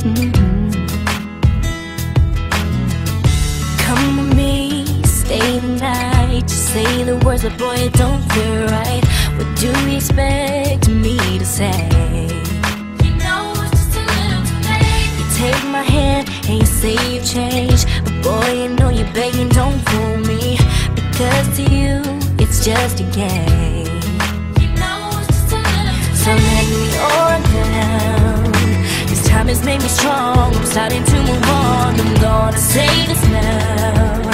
Mm-hmm. Come with me, stay the night. Just say the words, but boy, it don't feel right. What do you expect me to say? You know it's just a little too late. You take my hand and you say you've changed, but boy, you know you're begging, don't fool me. Because to you, it's just a game. You know it's just a little too late. So let me on down. This time has made me strong. I'm starting to move on. I'm gonna say this now.